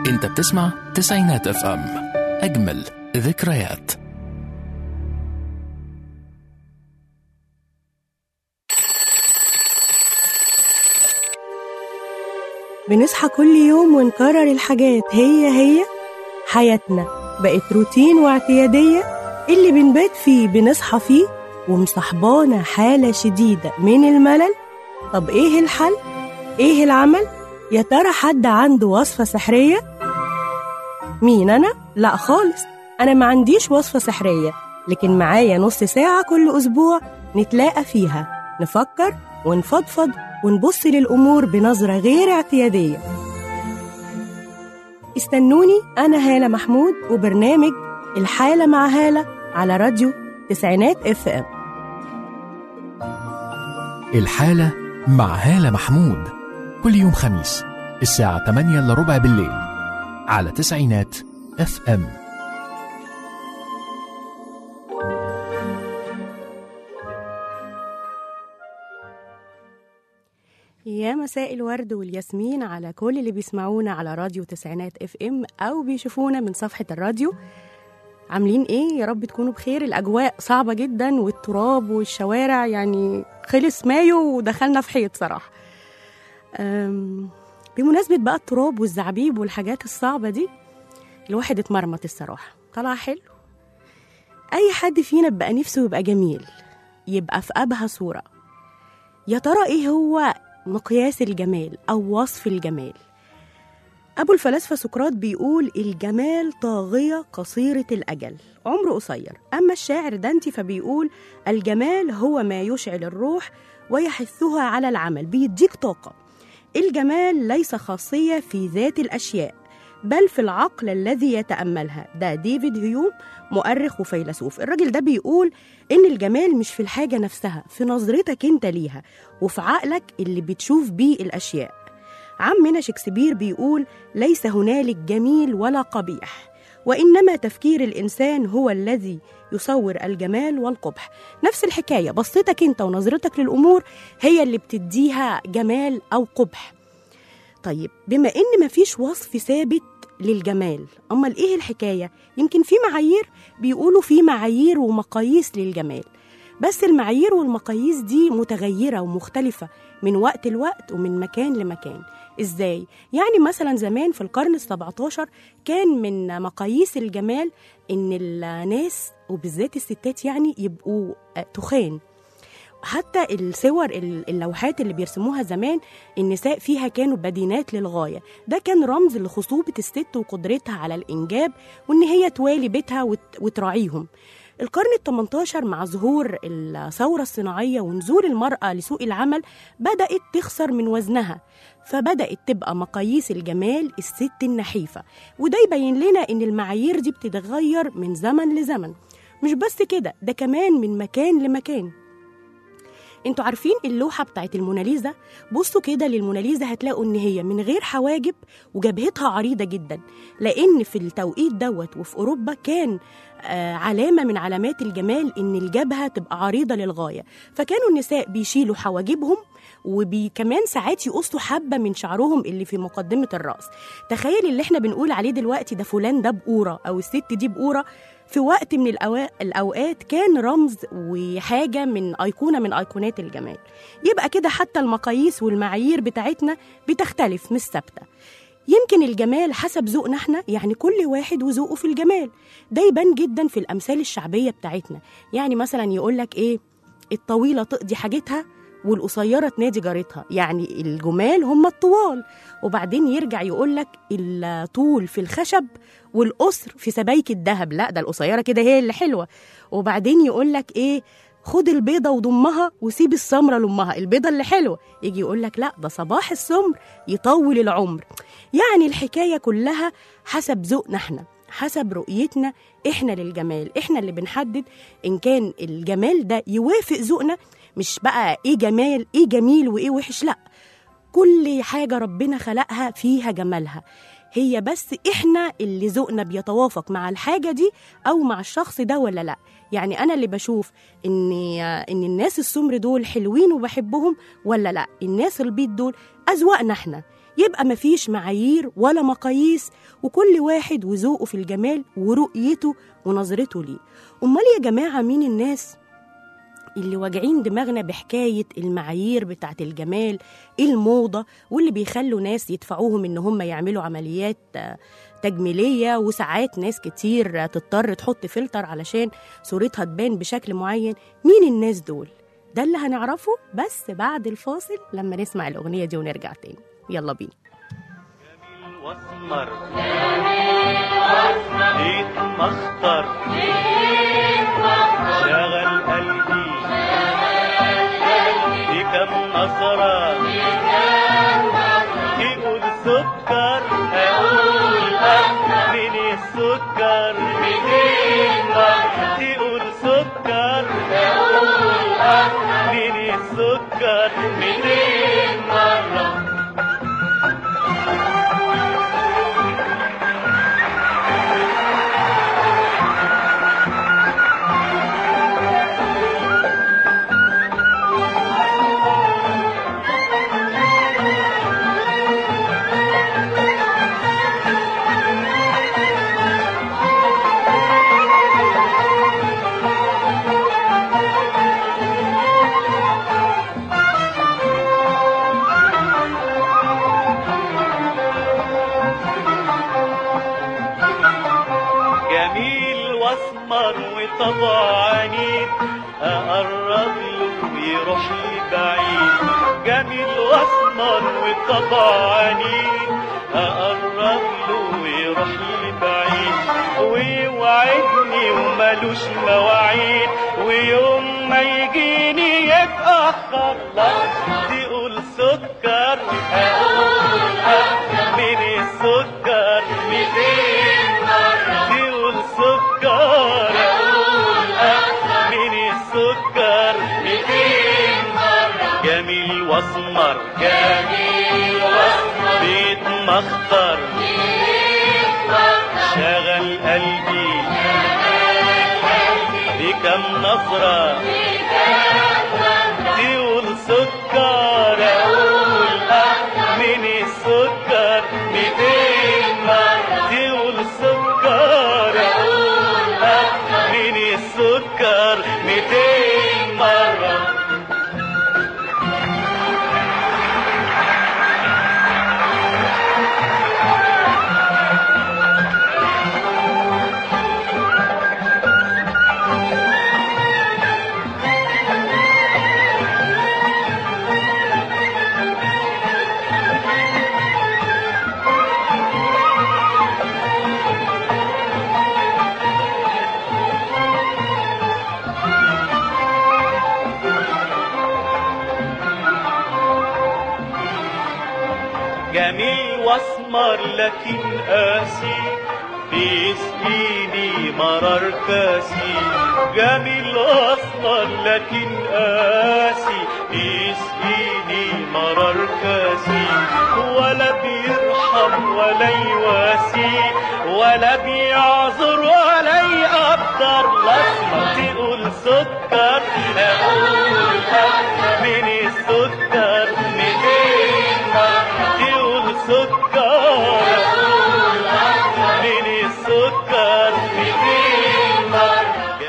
انت بتسمع تسعينات اف ام، اجمل ذكريات. بنصحى كل يوم ونكرر الحاجات هي حياتنا بقت روتين واعتيادية، اللي بنبات فيه بنصحى فيه، ومصاحبانا حالة شديدة من الملل. طب ايه الحل؟ ايه العمل؟ يا ترى حد عنده وصفة سحرية؟ مين أنا؟ لا خالص، أنا ما عنديش وصفة سحرية، لكن معايا نص ساعة كل أسبوع نتلاقى فيها نفكر ونفضفض ونبص للأمور بنظرة غير اعتيادية. استنوني، أنا هالة محمود، وبرنامج الحالة مع هالة على راديو تسعينات اف ام. الحالة مع هالة محمود كل يوم خميس الساعة 8:15 بالليل على تسعينات اف ام. يا مساء الورد والياسمين على كل اللي بيسمعونا على راديو تسعينات اف ام او بيشوفونا من صفحة الراديو. عاملين ايه؟ يا رب تكونوا بخير. الاجواء صعبة جدا والتراب والشوارع، يعني خلص مايو ودخلنا في حيط صراحة. بمناسبة بقى التراب والزعبيب والحاجات الصعبة دي، الواحد اتمرمط الصراحة. طلع حلو. اي حد فينا بقى نفسه يبقى جميل، يبقى في ابهى صورة. يا ترى ايه هو مقياس الجمال أو وصف الجمال؟ أبو الفلاسفة سقراط بيقول الجمال طاغية قصيرة الأجل، عمره قصير. أما الشاعر دانتي فبيقول الجمال هو ما يشعل الروح ويحثها على العمل، بيديك طاقة. الجمال ليس خاصية في ذات الأشياء بل في العقل الذي يتأملها. ده ديفيد هيوم، مؤرخ وفيلسوف. الراجل ده بيقول إن الجمال مش في الحاجة نفسها، في نظرتك انت ليها وفي عقلك اللي بتشوف بيه الأشياء. عمنا شكسبير بيقول ليس هنالك جميل ولا قبيح، وإنما تفكير الإنسان هو الذي يصور الجمال والقبح. نفس الحكاية، بصتك انت ونظرتك للأمور هي اللي بتديها جمال أو قبح. طيب، بما إن مفيش وصف ثابت للجمال، أمال إيه الحكاية؟ يمكن في معايير، بيقولوا في معايير ومقاييس للجمال، بس المعايير والمقاييس دي متغيرة ومختلفة من وقت لوقت ومن مكان لمكان. إزاي؟ يعني مثلا زمان في القرن ال17 كان من مقاييس الجمال إن الناس وبالذات الستات يعني يبقوا تخان. حتى الصور اللوحات اللي بيرسموها زمان النساء فيها كانوا بدينات للغاية. ده كان رمز لخصوبة الست وقدرتها على الإنجاب وإن هي توالي بيتها وتراعيهم. القرن ال18 مع ظهور الثورة الصناعية ونزول المرأة لسوق العمل بدأت تخسر من وزنها، فبدأت تبقى مقاييس الجمال الست النحيفة. وده يبين لنا إن المعايير دي بتتغير من زمن لزمن. مش بس كده، ده كمان من مكان لمكان. انتوا عارفين اللوحة بتاعت الموناليزا؟ بصوا كده للموناليزا هتلاقوا ان هي من غير حواجب وجبهتها عريضة جدا، لان في التوقيت دوت وفي اوروبا كان علامة من علامات الجمال ان الجبهة تبقى عريضة للغاية، فكانوا النساء بيشيلوا حواجبهم وكمان ساعات يقصوا حبة من شعرهم اللي في مقدمة الرأس. تخيل اللي احنا بنقول عليه دلوقتي ده فلان ده بقورة او الست دي بقورة، في وقت من الأوقات كان رمز وحاجة من أيقونة من أيقونات الجمال. يبقى كده حتى المقاييس والمعايير بتاعتنا بتختلف مش ثابتة. يمكن الجمال حسب ذوقنا احنا، يعني كل واحد وذوقه في الجمال. ده يبان جدا في الأمثال الشعبية بتاعتنا. يعني مثلا يقولك ايه، الطويلة تقضي حاجتها والقصيرة تنادي جارتها، يعني الجمال هم الطوال. وبعدين يرجع يقولك الطول في الخشب والقصر في سبايك الذهب، لا ده القصيرة كده هي اللي حلوة. وبعدين يقولك ايه، خد البيضة وضمها وسيب السمرة لأمها، البيضة اللي حلوة. يجي يقولك لا ده صباح السمر يطول العمر. يعني الحكاية كلها حسب ذوقنا احنا، حسب رؤيتنا احنا للجمال. احنا اللي بنحدد ان كان الجمال ده يوافق ذوقنا، مش بقى ايه جمال ايه جميل وايه وحش، لا، كل حاجة ربنا خلقها فيها جمالها، هي بس احنا اللي ذوقنا بيتوافق مع الحاجة دي او مع الشخص ده ولا لا. يعني انا اللي بشوف ان الناس السمر دول حلوين وبحبهم ولا لا، الناس البيض دول اذواقنا احنا. يبقى مفيش معايير ولا مقاييس، وكل واحد وذوقه في الجمال ورؤيته ونظرته ليه. أمال يا جماعة مين الناس اللي واجعين دماغنا بحكاية المعايير بتاعة الجمال، الموضة، واللي بيخلوا ناس يدفعوهم إن هم يعملوا عمليات تجميلية، وساعات ناس كتير تضطر تحط فلتر علشان صورتها تبان بشكل معين؟ مين الناس دول؟ ده اللي هنعرفه بس بعد الفاصل لما نسمع الأغنية دي ونرجع تاني. يلا بينا. جميل واسمر ليك مخطر شغل قلبي دي كم نظرة يقول سكر أقول من السكر 200 مرة يقول سكر أقول من السكر 200 مرة. طبع عنيد أقرب له يروح لي بعيد، جميل واسمر وطبع عنيد أقرب له يروح لي بعيد، ويوعدني ومالوش مواعيد، ويوم ما يجيني يتأخر لحظة يقول سكر أقول من السكر 200 مرة يقول سكر سكر 200 مرة. جميل واسمر جميل واسمر بيت مخطر شغل قلبي بكم نظرة تقول سكر أقول من السكر 200 مرة تقول سكر أقول من السكر 200 مرة. جميل واسمر لكن قاسي بيسقيني مرار كاسي، جميل واسمر لكن قاسي بيسقيني مرار كاسي، ولا بيرحم ولا يواسي ولا بيعذر ولا يقدر. الاسمر تقول سكر اقول من السكر 200 مرة تقول سكر من السكر 200 مرة.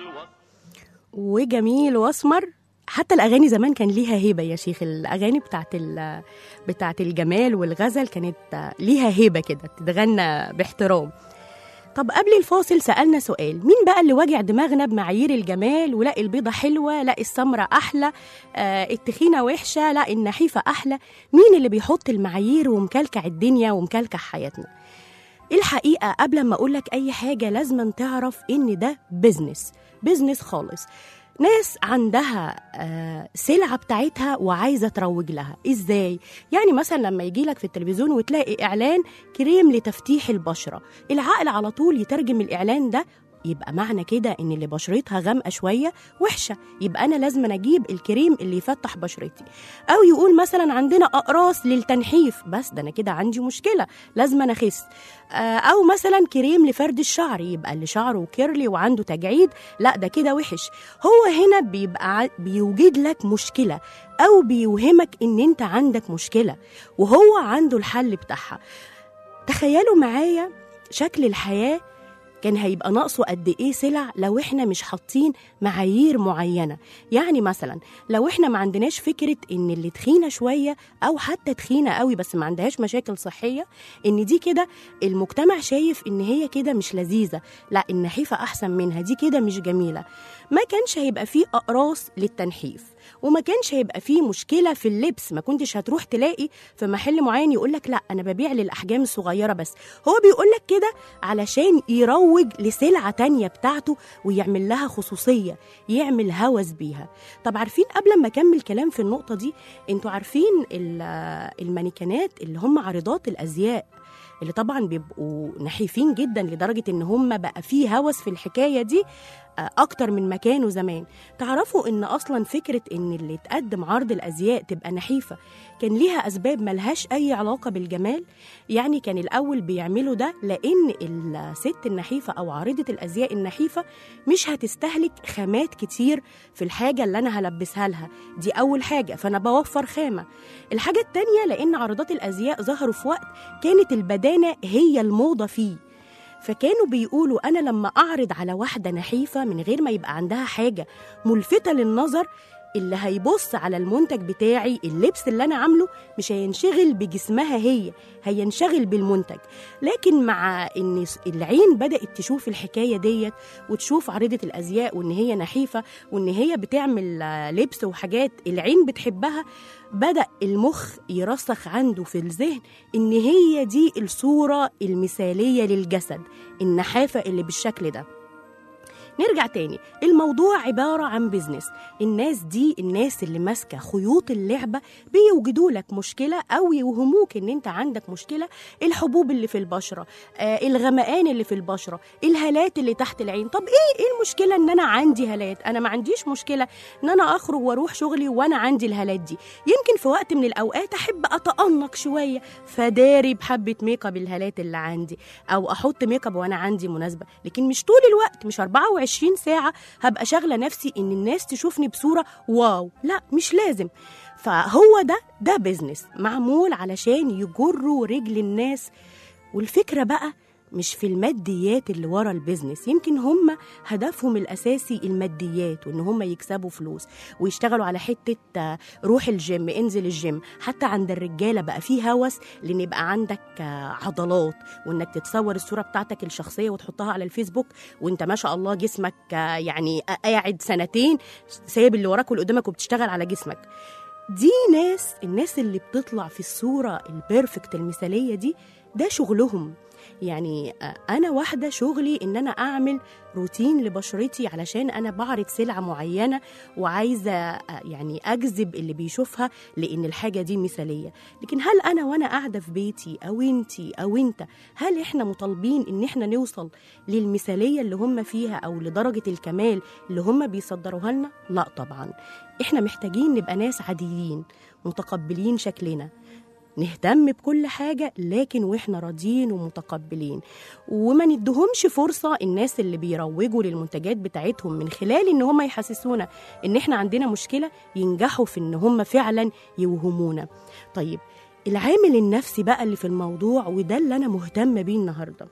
وجميل واسمر. حتى الأغاني زمان كان ليها هيبة يا شيخ، الأغاني بتاعت الجمال والغزل كانت ليها هيبة كده، تتغنى باحترام. طب قبل الفاصل سألنا سؤال، مين بقى اللي واجع دماغنا بمعايير الجمال؟ ولا البيضة حلوة، لا السمرة أحلى، التخينة وحشة، لا النحيفة أحلى. مين اللي بيحط المعايير ومكلكع الدنيا ومكلكع حياتنا؟ الحقيقة قبل ما أقولك أي حاجة لازم تعرف إن ده بيزنس خالص. ناس عندها سلعة بتاعتها وعايزة تروج لها. إزاي؟ يعني مثلا لما يجيلك في التلفزيون وتلاقي إعلان كريم لتفتيح البشرة، العقل على طول يترجم الإعلان ده يبقى معنى كده ان اللي بشرتها غامقه شويه وحشه، يبقى انا لازم اجيب الكريم اللي يفتح بشرتي. او يقول مثلا عندنا اقراص للتنحيف، بس ده انا كده عندي مشكله لازم انا اخس. او مثلا كريم لفرد الشعر، يبقى اللي شعره كيرلي وعنده تجاعيد لا ده كده وحش. هو هنا بيبقى بيوجد لك مشكله او بيوهمك ان انت عندك مشكله وهو عنده الحل بتاعها. تخيلوا معايا شكل الحياه كان هيبقى ناقصه قد ايه سلع لو احنا مش حاطين معايير معينه. يعني مثلا لو احنا ما عندناش فكره ان اللي تخينه شويه او حتى تخينه قوي بس ما عندهاش مشاكل صحيه ان دي كده المجتمع شايف ان هي كده مش لذيذه، لا النحيفه احسن منها، دي كده مش جميله، ما كانش هيبقى فيه اقراص للتنحيف وما كانش هيبقى فيه مشكله في اللبس. ما كنتش هتروح تلاقي في محل معين يقولك لا انا ببيع للاحجام الصغيره بس، هو بيقولك كده علشان يروج لسلعه تانية بتاعته ويعمل لها خصوصيه، يعمل هوس بيها. طب عارفين قبل ما اكمل كلام في النقطه دي، انتوا عارفين المانيكانات اللي هم عارضات الازياء اللي طبعا بيبقوا نحيفين جدا لدرجه ان هم بقى فيه هوس في الحكايه دي اكتر من مكانه زمان. تعرفوا ان اصلا فكره ان اللي تقدم عرض الازياء تبقى نحيفه كان ليها اسباب ملهاش اي علاقه بالجمال. يعني كان الاول بيعملوا ده لان الست النحيفه او عارضه الازياء النحيفه مش هتستهلك خامات كتير في الحاجه اللي انا هلبسها لها، دي اول حاجه، فانا بوفر خامه. الحاجه التانيه لان عارضات الازياء ظهروا في وقت كانت البدانه هي الموضه فيه، فكانوا بيقولوا أنا لما أعرض على واحدة نحيفة من غير ما يبقى عندها حاجة ملفتة للنظر، اللي هيبص على المنتج بتاعي اللبس اللي أنا عامله مش هينشغل بجسمها هي، هينشغل بالمنتج. لكن مع إن العين بدأت تشوف الحكاية ديت وتشوف عارضة الأزياء وإن هي نحيفة وإن هي بتعمل لبس وحاجات العين بتحبها، بدأ المخ يرسخ عنده في الذهن إن هي دي الصورة المثالية للجسد، النحافة اللي بالشكل ده. نرجع تاني، الموضوع عبارة عن بيزنس. الناس دي الناس اللي ماسكة خيوط اللعبة بيوجدوا لك مشكلة أو يوهموك إن أنت عندك مشكلة، الحبوب اللي في البشرة، الغمقان اللي في البشرة، الهالات اللي تحت العين. طب إيه المشكلة إن أنا عندي هالات؟ أنا ما عنديش مشكلة إن أنا أخرج وأروح شغلي وأنا عندي الهالات دي. يمكن في وقت من الأوقات أحب أتأنق شوية فداري بحبة ميك اب الهالات اللي عندي، أو أحط ميك اب وأنا عندي مناسبة، لكن مش طول الوقت، مش 24 ساعة هبقى شاغلة نفسي إن الناس تشوفني بصورة واو، لا مش لازم. فهو ده بيزنس معمول علشان يجروا رجل الناس. والفكرة بقى مش في الماديات اللي ورا البيزنس، يمكن هم هدفهم الأساسي الماديات وإن هم يكسبوا فلوس ويشتغلوا على حتة روح الجيم، انزل الجيم. حتى عند الرجالة بقى فيه هوس لأن يبقى عندك عضلات وإنك تتصور الصورة بتاعتك الشخصية وتحطها على الفيسبوك وإنت ما شاء الله جسمك يعني قاعد سنتين سايب اللي وراك واللي قدامك وبتشتغل على جسمك. دي الناس اللي بتطلع في الصورة البيرفكت المثالية دي، ده شغلهم. يعني أنا واحدة شغلي إن أنا أعمل روتين لبشرتي علشان أنا بعرض سلعة معينة وعايزة يعني أجذب اللي بيشوفها لأن الحاجة دي مثالية. لكن هل أنا وأنا قاعدة في بيتي أو إنتي أو إنت، هل إحنا مطالبين إن إحنا نوصل للمثالية اللي هم فيها أو لدرجة الكمال اللي هم بيصدروها لنا؟ لا طبعا، إحنا محتاجين نبقى ناس عاديين متقبلين شكلنا، نهتم بكل حاجة لكن وإحنا راضيين ومتقبلين، وما ندهمش فرصة الناس اللي بيروجوا للمنتجات بتاعتهم من خلال إن هم يحسسونا إن إحنا عندنا مشكلة ينجحوا في إن هم فعلا يوهمونا. طيب العامل النفسي بقى اللي في الموضوع، وده اللي أنا مهتمة بيه النهاردة.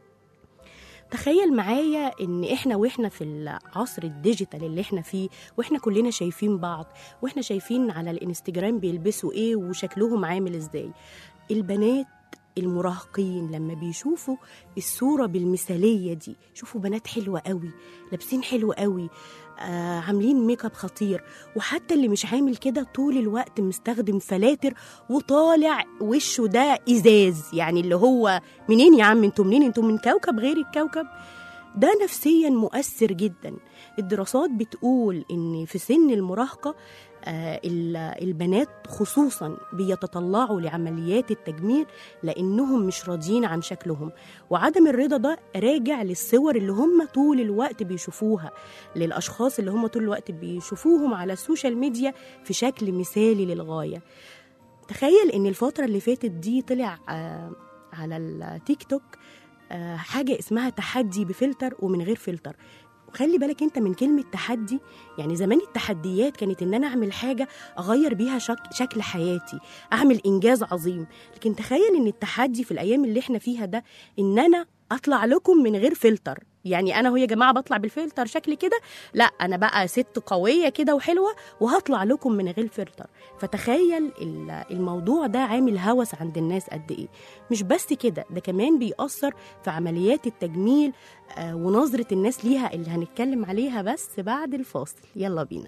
تخيل معايا ان واحنا في العصر الديجيتال اللي احنا فيه، واحنا كلنا شايفين بعض، واحنا شايفين على الانستجرام بيلبسوا ايه وشكلهم عامل ازاي. البنات المراهقين لما بيشوفوا الصورة بالمثالية دي، شوفوا بنات حلوة قوي، لابسين حلو قوي، عاملين ميك اب خطير، وحتى اللي مش عامل كده طول الوقت مستخدم فلاتر وطالع وشه ده ازاز، يعني اللي هو منين يا عم انتوا منين، انتوا من كوكب غير الكوكب. ده نفسيا مؤثر جدا. الدراسات بتقول ان في سن المراهقة البنات خصوصا بيتطلعوا لعمليات التجميل لأنهم مش راضيين عن شكلهم، وعدم الرضا ده راجع للصور اللي هم طول الوقت بيشوفوها، للأشخاص اللي هم طول الوقت بيشوفوهم على السوشيال ميديا في شكل مثالي للغاية. تخيل إن الفترة اللي فاتت دي طلع على التيك توك حاجة اسمها تحدي بفلتر ومن غير فلتر. وخلي بالك انت من كلمة تحدي، يعني زمان التحديات كانت ان انا اعمل حاجة اغير بيها شكل حياتي، اعمل انجاز عظيم. لكن تخيل ان التحدي في الايام اللي احنا فيها ده ان انا اطلع لكم من غير فلتر. يعني انا هو يا جماعة بطلع بالفلتر شكلي كده، لا انا بقى ست قوية كده وحلوة وهطلع لكم من غير فلتر. فتخيل الموضوع ده عامل هوس عند الناس قد ايه. مش بس كده، ده كمان بيأثر في عمليات التجميل ونظرة الناس ليها اللي هنتكلم عليها بس بعد الفاصل. يلا بينا.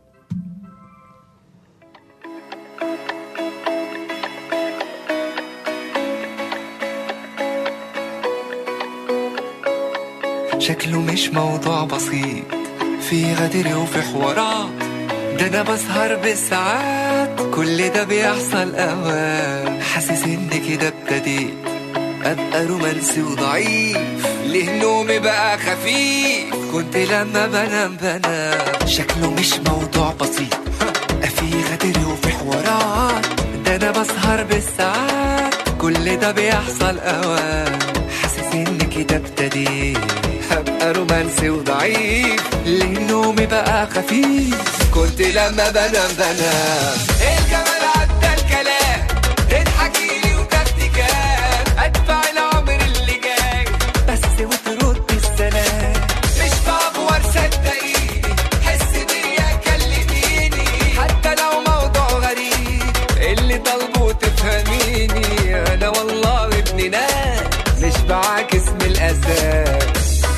شكله مش موضوع بسيط، في غدر وفي حوارات، ده انا بسهر بالساعات، كل ده بيحصل اوقات، حاسس ان كده ابتديت ابقى رومانسي وضعيف، ليه نومي بقى خفيف، كنت لما بنام شكله مش موضوع بسيط، في غدر وفي حوارات، ده انا بسهر بالساعات، كل ده بيحصل اوقات، حاسس ان كده ابتديت هبقى رومانسي وضعيف، ليه نومي بقى خفيف، كنت لما بنام الجمال عدى الكلام، تضحكيلي وتاخدي كام، ادفع العمر اللي جاي بس وترد السلام، مش بأفور صدقيني، حس بيا كلميني، حتى لو موضوع غريب اللي طالبه تفهميني، انا والله ابن ناس مش بعاكس من الاساس.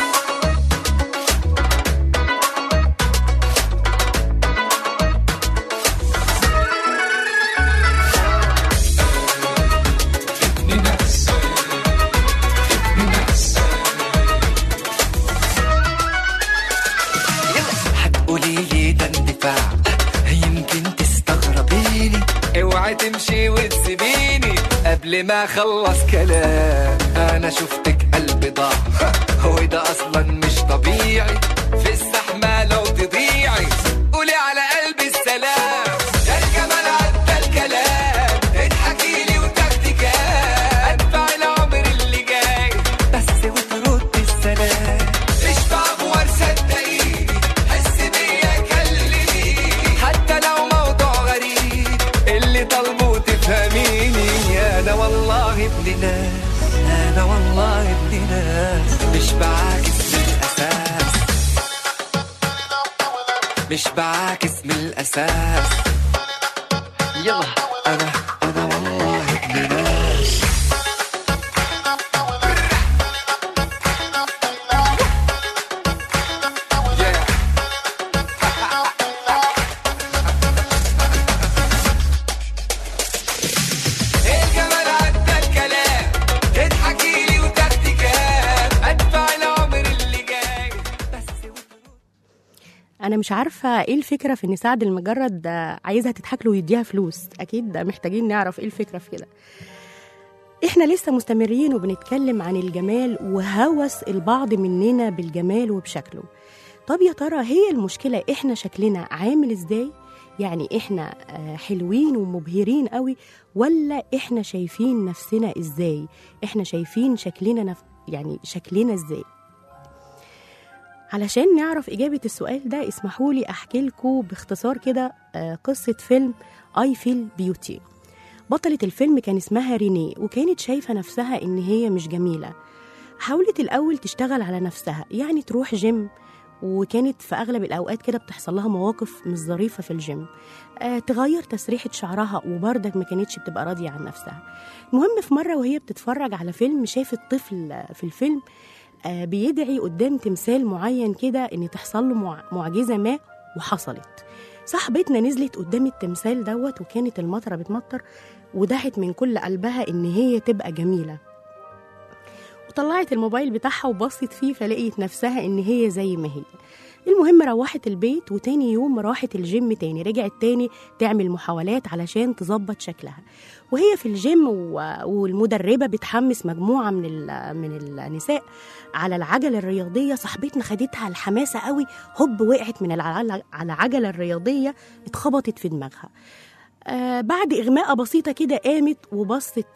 يمكن تستغربيني، اوعي تمشي وتسيبيني قبل ما اخلص كلام، انا شفتك قلبي ضاع، هو ده اصلا مش طبيعي، في الزحمه لو تضيعي قولي على قلبي السلام، يا الجمال عدى الكلام، اضحكيلي وتاخدي كام، ادفع العمر اللي جاي بس وترد السلام، مش بأفور صدقيني، حس بيا كلميني، حتى لو موضوع غريب اللي طالبه تفهميني، انا والله ابن ناس، انا والله ابن ناس، مش بعاكس من الاساس، مش بعاكس من الاساس، يلا انا والله ابن ناس. أنا مش عارفة إيه الفكرة في إن سعد المجرد عايزها تضحك له ويديها فلوس، أكيد محتاجين نعرف إيه الفكرة في كده. إحنا لسه مستمرين وبنتكلم عن الجمال وهوس البعض مننا بالجمال وبشكله. طب يا ترى هي المشكلة إحنا شكلنا عامل إزاي؟ يعني إحنا حلوين ومبهرين قوي، ولا إحنا شايفين نفسنا إزاي؟ إحنا شايفين شكلنا يعني شكلنا إزاي؟ علشان نعرف إجابة السؤال ده اسمحوا لي أحكي لكم باختصار كده قصة فيلم I Feel Beauty. بطلة الفيلم كان اسمها رينيه، وكانت شايفة نفسها إن هي مش جميلة. حاولت الأول تشتغل على نفسها، يعني تروح جيم، وكانت في أغلب الأوقات كده بتحصل لها مواقف مش ظريفة في الجيم، تغير تسريحة شعرها، وبردك ما كانتش بتبقى راضية عن نفسها. المهم في مرة وهي بتتفرج على فيلم، شافت طفل في الفيلم بيدعي قدام تمثال معين كده ان تحصل له معجزة ما، وحصلت. صاحبتنا نزلت قدام التمثال دوت، وكانت المطرة بتمطر، ودعت من كل قلبها ان هي تبقى جميلة، وطلعت الموبايل بتاعها وبصت فيه، فلقيت نفسها ان هي زي ما هي. المهم روحت البيت، وتاني يوم راحت الجيم تاني، رجعت تاني تعمل محاولات علشان تظبط شكلها. وهي في الجيم والمدربة بتحمس مجموعة من النساء على العجلة الرياضية، صاحبتنا خدتها الحماسة قوي، هوب وقعت من على العجلة الرياضية، اتخبطت في دماغها. بعد إغماء بسيطة كده قامت وبصت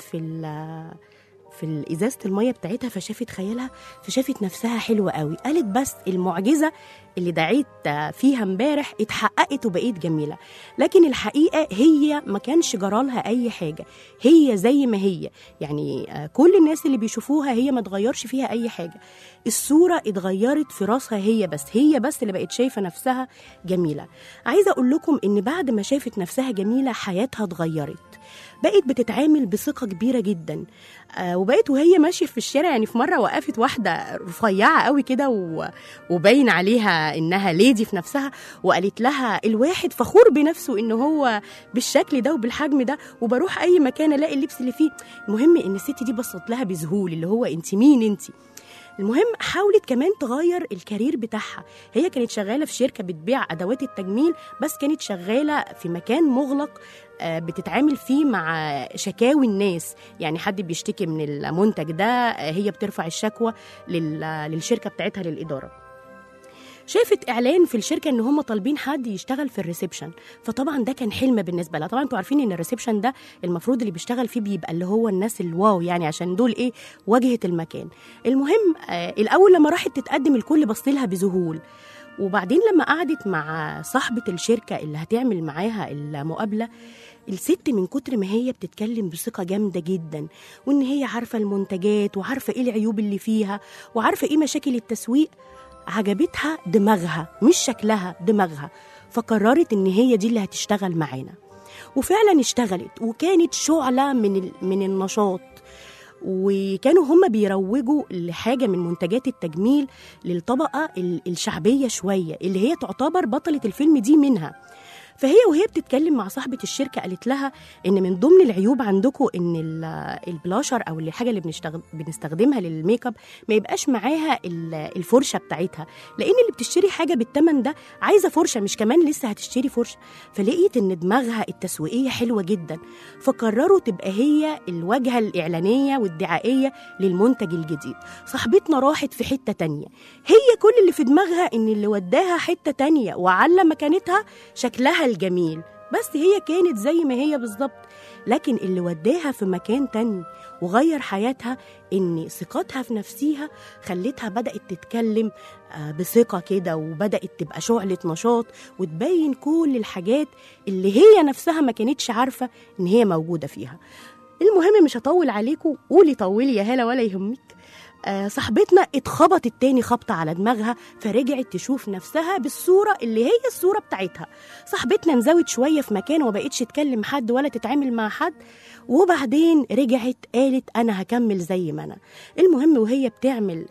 في ازازه الميه بتاعتها، فشافت خيالها، فشافت نفسها حلوه قوي. قالت بس المعجزه اللي دعيت فيها امبارح اتحققت وبقيت جميله. لكن الحقيقه هي ما كانش جرالها اي حاجه، هي زي ما هي، يعني كل الناس اللي بيشوفوها هي ما اتغيرش فيها اي حاجه، الصوره اتغيرت في راسها هي بس اللي بقت شايفه نفسها جميله. عايزه اقول لكم ان بعد ما شافت نفسها جميله حياتها اتغيرت، بقت بتتعامل بثقه كبيره جدا. وبقت وهي ماشيه في الشارع، يعني في مره وقفت واحده رفيعه قوي كده وباين عليها انها ليدي في نفسها، وقالت لها الواحد فخور بنفسه ان هو بالشكل ده وبالحجم ده، وبروح اي مكان الاقي اللبس اللي فيه. المهم ان الست دي بصت لها بذهول، اللي هو انت مين انت؟ المهم حاولت كمان تغير الكارير بتاعها. هي كانت شغاله في شركه بتبيع ادوات التجميل، بس كانت شغاله في مكان مغلق بتتعامل فيه مع شكاوي الناس، يعني حد بيشتكي من المنتج ده هي بترفع الشكوى للشركه بتاعتها للاداره. شافت اعلان في الشركه ان هم طالبين حد يشتغل في الريسبشن، فطبعا ده كان حلم بالنسبه لها. طبعا انتوا عارفين ان الريسبشن ده المفروض اللي بيشتغل فيه بيبقى اللي هو الناس الواو، يعني عشان دول ايه، واجهه المكان. المهم الاول لما راحت تتقدم الكل بص لها بذهول، وبعدين لما قعدت مع صاحبه الشركه اللي هتعمل معاها المقابله، الست من كتر ما هي بتتكلم بثقة جامدة جدا، وإن هي عارفة المنتجات وعارفة إيه العيوب اللي فيها وعارفة إيه مشاكل التسويق، عجبتها دماغها مش شكلها، دماغها، فقررت إن هي دي اللي هتشتغل معانا. وفعلا اشتغلت، وكانت شعلة من النشاط. وكانوا هم بيروجوا لحاجة من منتجات التجميل للطبقة الشعبية شوية، اللي هي تعتبر بطلة الفيلم دي منها. وهي بتتكلم مع صاحبة الشركة قالت لها إن من ضمن العيوب عندكم إن البلاشر أو الحاجة اللي بنستخدمها للميك اب ما يبقاش معاها الفرشة بتاعتها، لأن اللي بتشتري حاجة بالثمن ده عايزة فرشة، مش كمان لسه هتشتري فرشة. فلقيت إن دماغها التسويقية حلوة جدا، فقرروا تبقى هي الواجهة الإعلانية والدعائية للمنتج الجديد. صاحبتنا راحت في حتة تانية، هي كل اللي في دماغها إن اللي وداها حتة تانية وعلى مكانتها شكلها الجميل، بس هي كانت زي ما هي بالظبط. لكن اللي وداها في مكان تاني وغير حياتها إن ثقتها في نفسها خلتها بدأت تتكلم بثقة كده، وبدأت تبقى شعلة نشاط وتبين كل الحاجات اللي هي نفسها ما كانتش عارفة إن هي موجودة فيها. المهم مش هطول عليكم، قولي طولي يا هالة ولا يهمك. صاحبتنا اتخبطت تاني خبطة على دماغها، فرجعت تشوف نفسها بالصورة اللي هي الصورة بتاعتها. صاحبتنا انزوت شوية في مكان وبقيتش تكلم حد ولا تتعامل مع حد، وبعدين رجعت قالت أنا هكمل زي ما أنا. المهم وهي بتعمل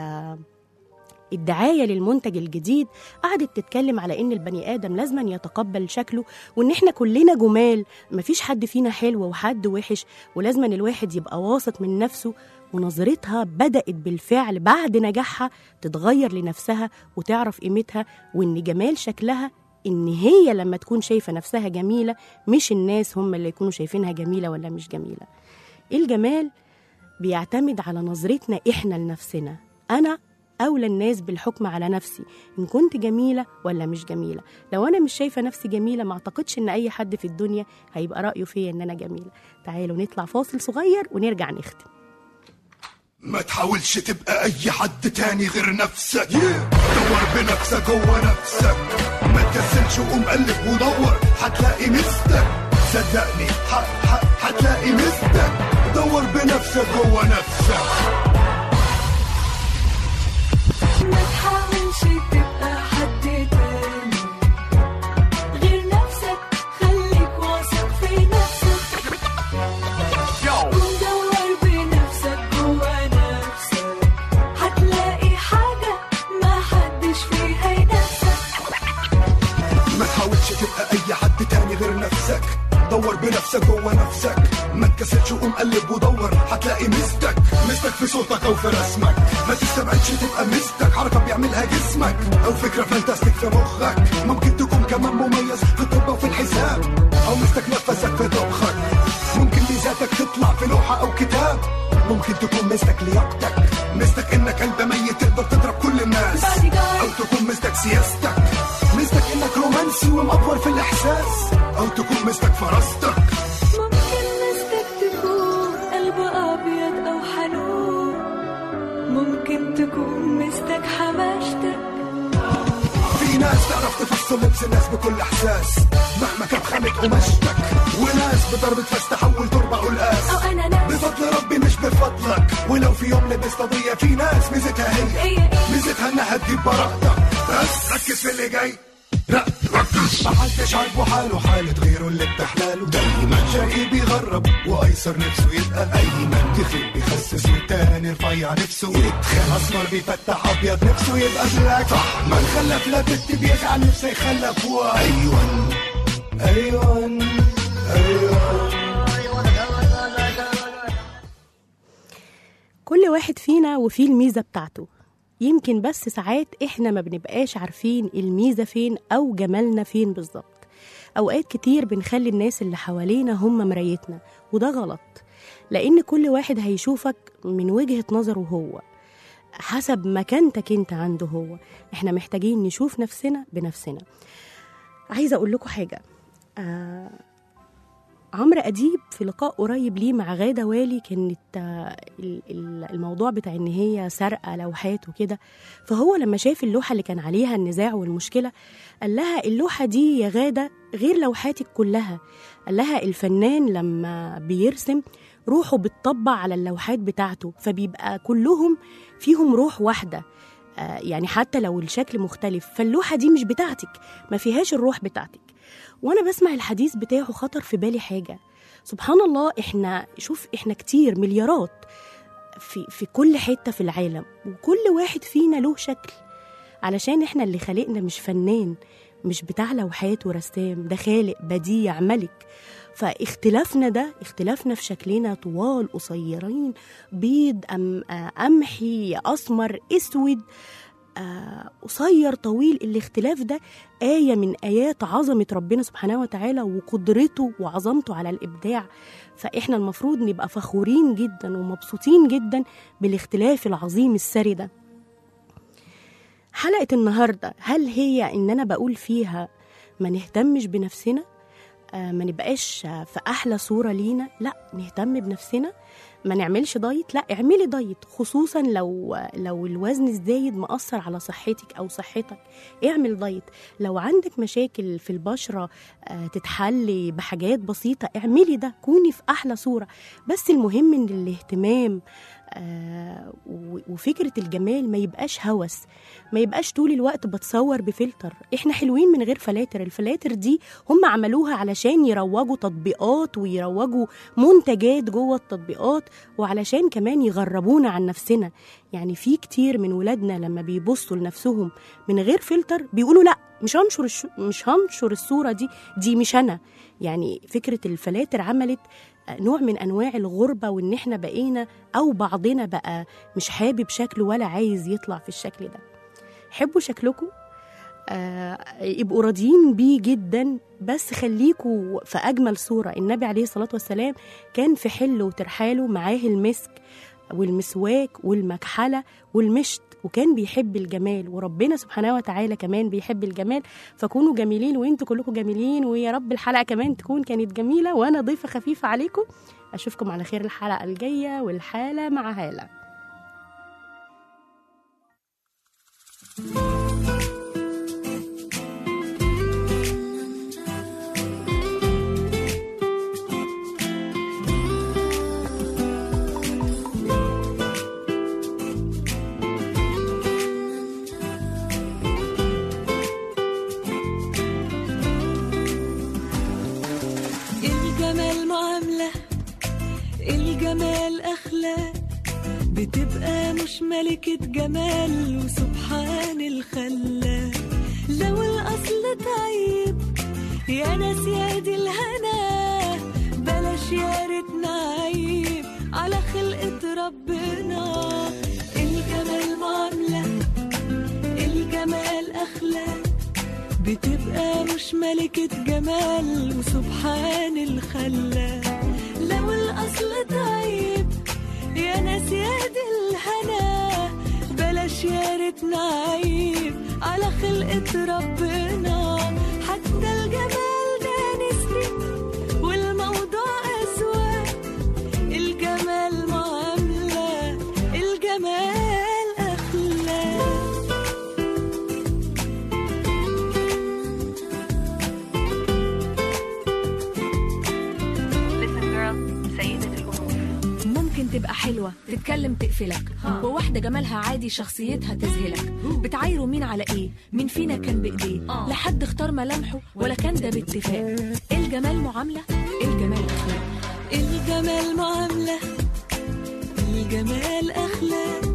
الدعاية للمنتج الجديد قعدت تتكلم على إن البني آدم لازم يتقبل شكله، وإن إحنا كلنا جمال، مفيش حد فينا حلو وحد وحش، ولازم الواحد يبقى واثق من نفسه. ونظرتها بدأت بالفعل بعد نجاحها تتغير لنفسها وتعرف قيمتها، وإن جمال شكلها إن هي لما تكون شايفة نفسها جميلة، مش الناس هم اللي يكونوا شايفينها جميلة ولا مش جميلة. الجمال بيعتمد على نظرتنا إحنا لنفسنا. أنا أولى الناس بالحكم على نفسي إن كنت جميلة ولا مش جميلة. لو أنا مش شايفة نفسي جميلة ما أعتقدش إن أي حد في الدنيا هيبقى رأيه فيا إن أنا جميلة. تعالوا نطلع فاصل صغير ونرجع نختم. ما تحاولش تبقى أي حد تاني غير نفسك. دور بنفسك جوه نفسك، ما تكسلش وقوم قلب ودور، هتلاقي مستك. صدقني هتلاقي مستك. دور بنفسك جوه نفسك. ما تحاولش تبقى حد تاني غير نفسك، خليك واثق في نفسك. ودور بنفسك جوا نفسك، هتلاقي حاجة ما حدش فيها ينافسك. ما تحاولش تبقى أي حد تاني غير نفسك. دور بنفسك جوا نفسك. ما تكسلش وقوم قلب ودور هتلاقي مستك في صوتك او في رسمك. ما تستبعدش تبقى مستك حركة بيعملها جسمك او فكرة فانتاستيك في مخك. ممكن تكون كمان مميز في الطب وفي الحساب او مستك نفسك في طبخك. ممكن ميزاتك تطلع في لوحة او كتاب. ممكن تكون مستك لياقتك، مستك انك قلب ميت تقدر تضرب كل الناس. او تكون مستك سياستك، مستك انك رومانسي ومأفور في الاحساس. او تكون مستك فراستك. ممكن مستك تكون قلب أبيض أو حنون. ممكن تكون مستك حماشتك. في ناس تعرف تفصل لبس الناس بكل احساس مهما كانت خانت قماشتك. وناس بضربة فاس تحول تربة قلقاس. أو أنا ناس بفضل ربي مش بفضلك. ولو في يوم لبست قضية في ناس ميزتها هي ميزتها انها تجيب براءتك. بس ركز في اللي جاي. لا ركز. محدش عاجبه حاله حالة غيره اللي بتحلاله. دايما شقي بيغرب وايسر نفسه يبقى ايمن. تخيل بيخسس والتاني رفيع نفسه يتخان. اسمر بيفتح ابيض نفسه يبقى بلاك. صح من خلف لا بنت بيجعل نفسه يخلف. ايوان ايوان ايوان. كل واحد فينا وفيه الميزة بتاعته. يمكن بس ساعات احنا ما بنبقاش عارفين الميزة فين أو جمالنا فين بالظبط. أوقات كتير بنخلي الناس اللي حوالينا هم مرايتنا، وده غلط، لأن كل واحد هيشوفك من وجهة نظره هو حسب مكانتك انت عنده هو. احنا محتاجين نشوف نفسنا بنفسنا. عايزة أقول لكم حاجة. عمرو أديب في لقاء قريب ليه مع غادة والي كانت الموضوع بتاع ان هي سرقة لوحات وكده. فهو لما شاف اللوحة اللي كان عليها النزاع والمشكلة قال لها اللوحة دي يا غادة غير لوحاتك كلها. قال لها الفنان لما بيرسم روحه بتطبع على اللوحات بتاعته، فبيبقى كلهم فيهم روح واحدة. يعني حتى لو الشكل مختلف فاللوحة دي مش بتاعتك، ما فيهاش الروح بتاعتك. وانا بسمع الحديث بتاعه خطر في بالي حاجة. سبحان الله، احنا كتير مليارات في كل حتة في العالم، وكل واحد فينا له شكل، علشان احنا اللي خلقنا مش فنان، مش بتاع لوحات ورسام، ده خالق بديع ملك. فاختلافنا ده اختلافنا في شكلنا، طوال قصيرين، بيض قمحي اسمر اسود، قصير طويل. الاختلاف ده آية من آيات عظمة ربنا سبحانه وتعالى وقدرته وعظمته على الإبداع. فإحنا المفروض نبقى فخورين جدا ومبسوطين جدا بالاختلاف العظيم السري ده. حلقة النهاردة هل هي إن أنا بقول فيها ما نهتمش بنفسنا، ما نبقاش في أحلى صورة لينا؟ لا، نهتم بنفسنا. ما نعملش دايت، لا اعملي دايت، خصوصا لو الوزن الزايد مأثر على صحتك أو صحتك، اعمل دايت. لو عندك مشاكل في البشرة تتحلي بحاجات بسيطة، اعملي ده، كوني في أحلى صورة. بس المهم ان الاهتمام وفكرة الجمال ما يبقاش هوس، ما يبقاش طول الوقت بتصور بفلتر. احنا حلوين من غير فلاتر. الفلاتر دي هم عملوها علشان يروجوا تطبيقات ويروجوا منتجات جوه التطبيقات، وعلشان كمان يغربونا عن نفسنا. يعني في كتير من ولادنا لما بيبصوا لنفسهم من غير فلتر بيقولوا لا، مش هنشر الصورة دي مش أنا. يعني فكرة الفلاتر عملت نوع من أنواع الغربة، وإن إحنا بقينا أو بعضنا بقى مش حابب شكله ولا عايز يطلع في الشكل ده. حبوا شكلكم، يبقوا راضيين بيه جدا، بس خليكوا في أجمل صورة. النبي عليه الصلاة والسلام كان في حله وترحاله معاه المسك والمسواك والمكحلة والمشط، وكان بيحب الجمال، وربنا سبحانه وتعالى كمان بيحب الجمال. فكونوا جميلين وانتوا كلكم جميلين، ويا رب الحلقة كمان تكون كانت جميلة وانا ضيفة خفيفة عليكم. اشوفكم على خير الحلقة الجاية، والحالة مع هالة. الجمال أخلاق، بتبقى مش ملكة جمال وسبحان الخلاق. لو الأصل طيب يا ناس يا دي الهنا، بلاش بلاش يا ريتنا عيب على خلقة ربنا. الجمال معاملة، الجمال أخلاق، بتبقى مش ملكة جمال وسبحان الخلاق. لو الأصل طيب يا ناس يا دي الهنا، بلاش يا ريتنا عيب على خلقة ربنا. حتى الجمال ده نسبي والموضوع أذواق، الجمال معاملة، الجمال أخلاق. ممكن تبقى حلوة تتكلم تقفلك، وواحدة جمالها عادي شخصيتها تذهلك. بتعايروا مين على ايه؟ مين فينا كان بايديه؟ لا حد اختار ملامحه ولا كان ده باتفاق. الجمال معاملة، الجمال أخلاق. الجمال معاملة، الجمال أخلاق،